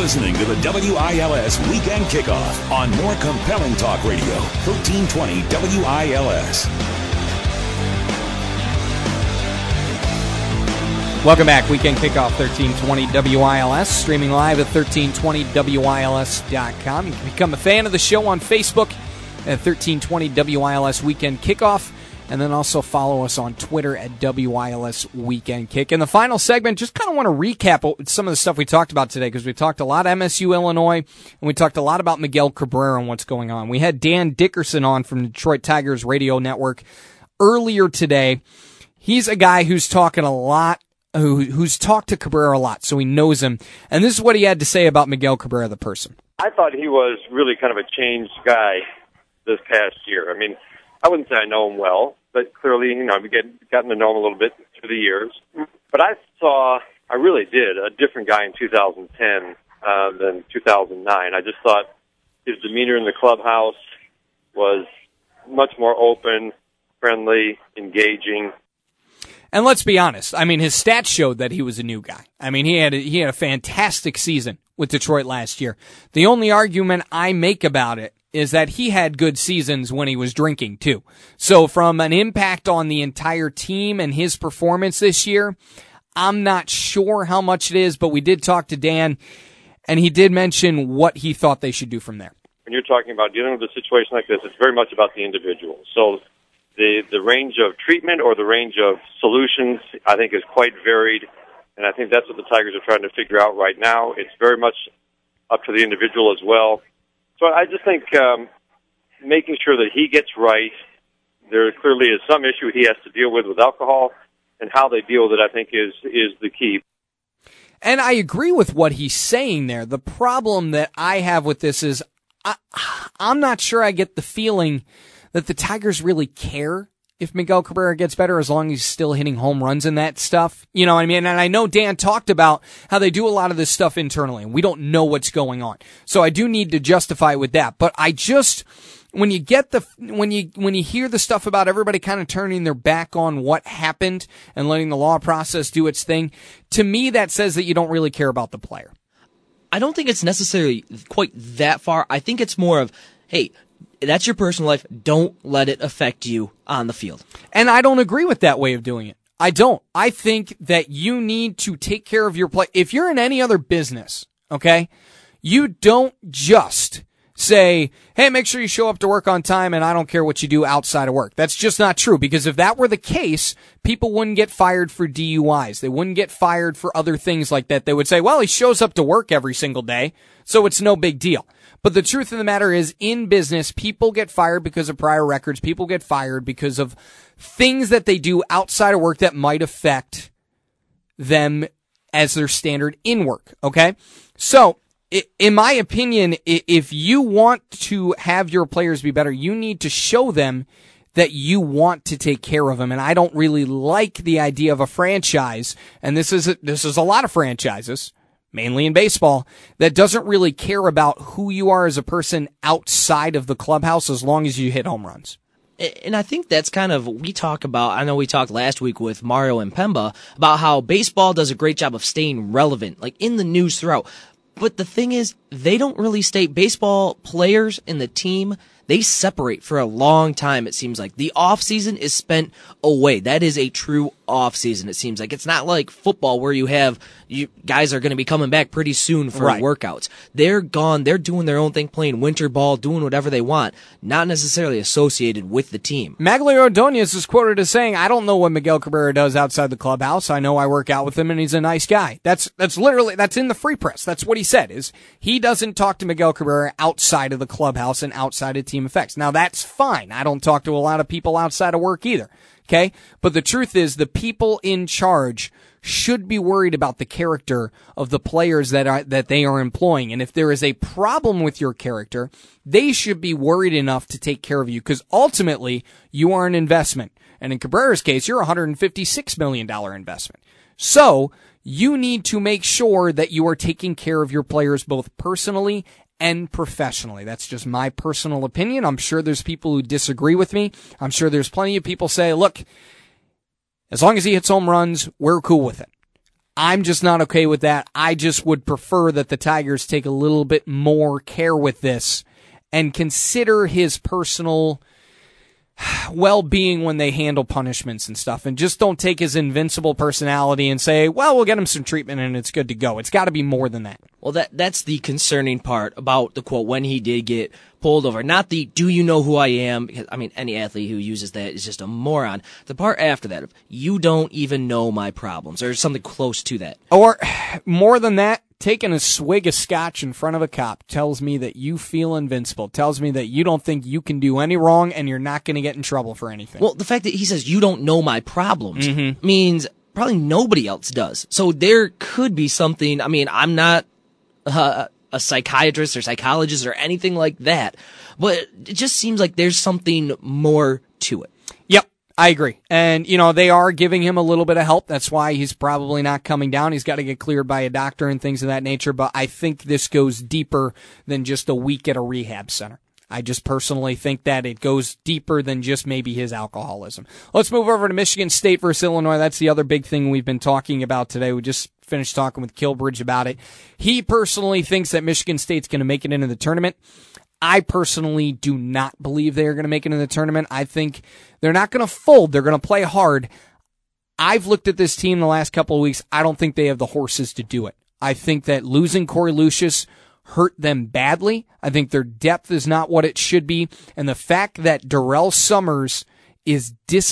listening to the WILS Weekend Kickoff on more compelling talk radio, 1320 WILS. Welcome back. Weekend Kickoff, 1320 WILS, streaming live at 1320WILS.com. You can become a fan of the show on Facebook at 1320 WILS Weekend Kickoff, and then also follow us on Twitter at WILS Weekend Kick. In the final segment, just kind of want to recap some of the stuff we talked about today, because we talked a lot MSU Illinois, and we talked a lot about Miguel Cabrera and what's going on. We had Dan Dickerson on from the Detroit Tigers Radio Network earlier today. He's a guy who's talking a lot, who's talked to Cabrera a lot, so he knows him. And this is what he had to say about Miguel Cabrera, the person. I thought he was really kind of a changed guy this past year. I mean, I wouldn't say I know him well, but clearly, I've gotten to know him a little bit through the years. But I really did, a different guy in 2010 than 2009. I just thought his demeanor in the clubhouse was much more open, friendly, engaging. And let's be honest. I mean, his stats showed that he was a new guy. I mean, he had a fantastic season with Detroit last year. The only argument I make about it is that he had good seasons when he was drinking too. So from an impact on the entire team and his performance this year, I'm not sure how much it is, but we did talk to Dan, and he did mention what he thought they should do from there. When you're talking about dealing with a situation like this, it's very much about the individual. So the range of treatment or the range of solutions, I think, is quite varied, and I think that's what the Tigers are trying to figure out right now. It's very much up to the individual as well. So I just think making sure that he gets right, there clearly is some issue he has to deal with alcohol, and how they deal with it, I think, is the key. And I agree with what he's saying there. The problem that I have with this is I'm not sure I get the feeling that the Tigers really care if Miguel Cabrera gets better, as long as he's still hitting home runs and that stuff. You know what I mean? And I know Dan talked about how they do a lot of this stuff internally, and we don't know what's going on. So I do need to justify it with that. But I just, when you hear the stuff about everybody kind of turning their back on what happened and letting the law process do its thing, to me that says that you don't really care about the player. I don't think it's necessarily quite that far. I think it's more of, hey, that's your personal life. Don't let it affect you on the field. And I don't agree with that way of doing it. I don't. I think that you need to take care of your play. If you're in any other business, okay, you don't just say, hey, make sure you show up to work on time and I don't care what you do outside of work. That's just not true, because if that were the case, people wouldn't get fired for DUIs. They wouldn't get fired for other things like that. They would say, well, he shows up to work every single day, so it's no big deal. But the truth of the matter is, in business, people get fired because of prior records. People get fired because of things that they do outside of work that might affect them as their standard in work, okay? So, in my opinion, if you want to have your players be better, you need to show them that you want to take care of them. And I don't really like the idea of a franchise, and this is a lot of franchises, mainly in baseball, that doesn't really care about who you are as a person outside of the clubhouse as long as you hit home runs. And I think that's kind of, we talked last week with Mario and Pemba about how baseball does a great job of staying relevant, like in the news throughout. But the thing is, they don't really stay, baseball players and the team, they separate for a long time, it seems like. The off season is spent away. That is a true off season, it seems like. It's not like football where guys are going to be coming back pretty soon for workouts. They're gone. They're doing their own thing, playing winter ball, doing whatever they want, not necessarily associated with the team. Magglio Ordonez is quoted as saying, I don't know what Miguel Cabrera does outside the clubhouse. I know I work out with him and he's a nice guy. That's literally, that's in the Free Press. That's what he said, is he doesn't talk to Miguel Cabrera outside of the clubhouse and outside of team effects. Now that's fine. I don't talk to a lot of people outside of work either. Okay? But the truth is, the people in charge should be worried about the character of the players that they are employing. And if there is a problem with your character, they should be worried enough to take care of you, because ultimately you are an investment. And in Cabrera's case, you're a $156 million investment. So you need to make sure that you are taking care of your players both personally and professionally. That's just my personal opinion. I'm sure there's people who disagree with me. I'm sure there's plenty of people say, look, as long as he hits home runs, we're cool with it. I'm just not okay with that. I just would prefer that the Tigers take a little bit more care with this and consider his personal well-being when they handle punishments and stuff, and just don't take his invincible personality and say, well, we'll get him some treatment and it's good to go. It's got to be more than that. Well, that's the concerning part about the quote when he did get pulled over. Not the, do you know who I am? Because, I mean, any athlete who uses that is just a moron. The part after that, you don't even know my problems, or something close to that. Or, more than that, taking a swig of scotch in front of a cop tells me that you feel invincible, tells me that you don't think you can do any wrong and you're not going to get in trouble for anything. Well, the fact that he says you don't know my problems means probably nobody else does. So there could be something, I mean, I'm not a psychiatrist or psychologist or anything like that, but it just seems like there's something more to it. Yep. I agree. And, they are giving him a little bit of help. That's why he's probably not coming down. He's got to get cleared by a doctor and things of that nature. But I think this goes deeper than just a week at a rehab center. I just personally think that it goes deeper than just maybe his alcoholism. Let's move over to Michigan State versus Illinois. That's the other big thing we've been talking about today. We just finished talking with Kilbridge about it. He personally thinks that Michigan State's going to make it into the tournament. I personally do not believe they're going to make it in the tournament. I think they're not going to fold. They're going to play hard. I've looked at this team the last couple of weeks. I don't think they have the horses to do it. I think that losing Corey Lucius hurt them badly. I think their depth is not what it should be. And the fact that Darrell Summers has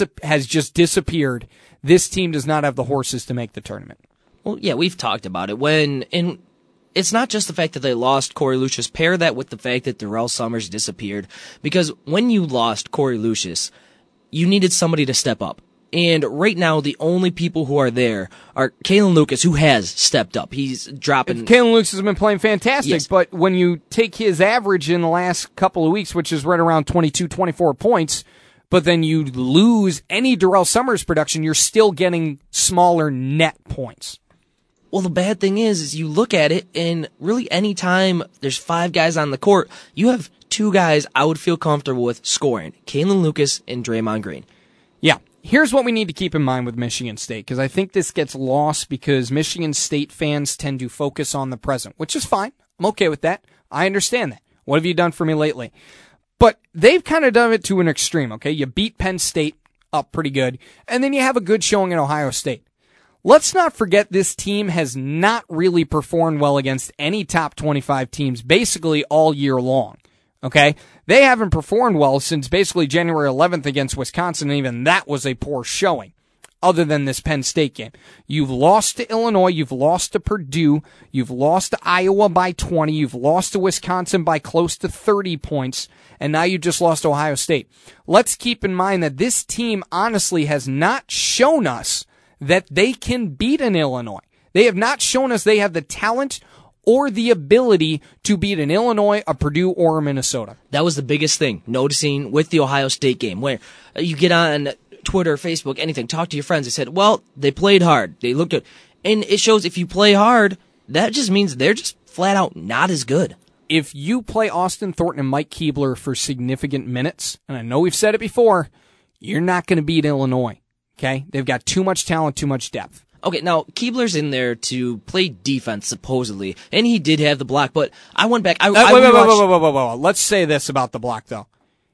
just disappeared, this team does not have the horses to make the tournament. Well, yeah, we've talked about it. It's not just the fact that they lost Corey Lucius. Pair that with the fact that Darrell Summers disappeared. Because when you lost Corey Lucius, you needed somebody to step up. And right now, the only people who are there are Kalen Lucas, who has stepped up. He's dropping. Kalen Lucas has been playing fantastic, yes. But when you take his average in the last couple of weeks, which is right around 22, 24 points, but then you lose any Darrell Summers production, you're still getting smaller net points. Well, the bad thing is you look at it, and really any time there's 5 guys on the court, you have 2 guys I would feel comfortable with scoring, Kalen Lucas and Draymond Green. Yeah. Here's what we need to keep in mind with Michigan State, because I think this gets lost because Michigan State fans tend to focus on the present, which is fine. I'm okay with that. I understand that. What have you done for me lately? But they've kind of done it to an extreme, okay? You beat Penn State up pretty good, and then you have a good showing in Ohio State. Let's not forget this team has not really performed well against any top 25 teams basically all year long, okay? They haven't performed well since basically January 11th against Wisconsin, and even that was a poor showing, other than this Penn State game. You've lost to Illinois, you've lost to Purdue, you've lost to Iowa by 20, you've lost to Wisconsin by close to 30 points, and now you just lost to Ohio State. Let's keep in mind that this team honestly has not shown us that they can beat an Illinois. They have not shown us they have the talent or the ability to beat an Illinois, a Purdue, or a Minnesota. That was the biggest thing, noticing with the Ohio State game, where you get on Twitter, Facebook, anything, talk to your friends. They said, well, they played hard. They looked good. And it shows if you play hard, that just means they're just flat out not as good. If you play Austin Thornton and Mike Keebler for significant minutes, and I know we've said it before, you're not going to beat Illinois. Okay? They've got too much talent, too much depth. Okay, now, Keebler's in there to play defense, supposedly, and he did have the block, but I went back. Whoa. Let's say this about the block, though.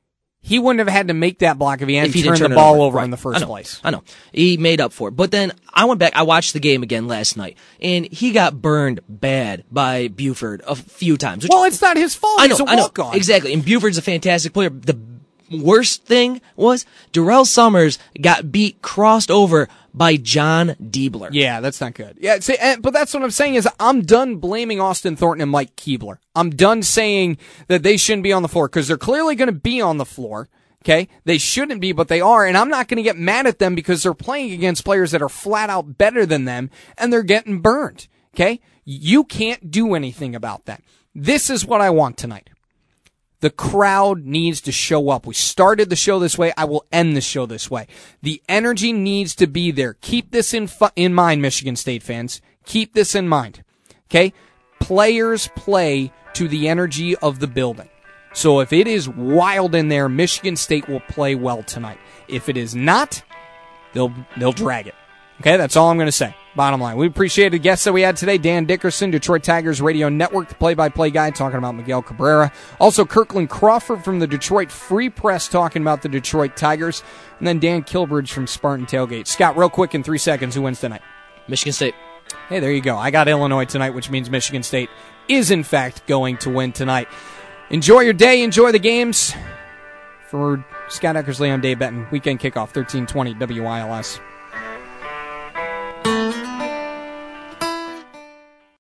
He wouldn't have had to make that block if he hadn't turned the ball over in the first place. I know. He made up for it. But then I went back, I watched the game again last night, and he got burned bad by Buford a few times. Well, it's not his fault. He's a walk-on. Exactly, and Buford's a fantastic player. The worst thing was Darrell Summers got crossed over by John Diebler. Yeah, that's not good. Yeah, see, but that's what I'm saying is I'm done blaming Austin Thornton and Mike Keebler. I'm done saying that they shouldn't be on the floor because they're clearly going to be on the floor. Okay, they shouldn't be, but they are, and I'm not going to get mad at them because they're playing against players that are flat out better than them, and they're getting burned. Okay, you can't do anything about that. This is what I want tonight. The crowd needs to show up. We started the show this way. I will end the show this way. The energy needs to be there. Keep this in mind, Michigan State fans. Keep this in mind. Okay? Players play to the energy of the building. So if it is wild in there, Michigan State will play well tonight. If it is not, they'll drag it. Okay? That's all I'm going to say. Bottom line. We appreciate the guests that we had today. Dan Dickerson, Detroit Tigers Radio Network, the play-by-play guy, talking about Miguel Cabrera. Also, Kirkland Crawford from the Detroit Free Press talking about the Detroit Tigers. And then Dan Kilbridge from Spartan Tailgate. Scott, real quick in 3 seconds, who wins tonight? Michigan State. Hey, there you go. I got Illinois tonight, which means Michigan State is, in fact, going to win tonight. Enjoy your day. Enjoy the games. For Scott Eckersley, I'm Dave Benton. Weekend kickoff, 1320 WILS.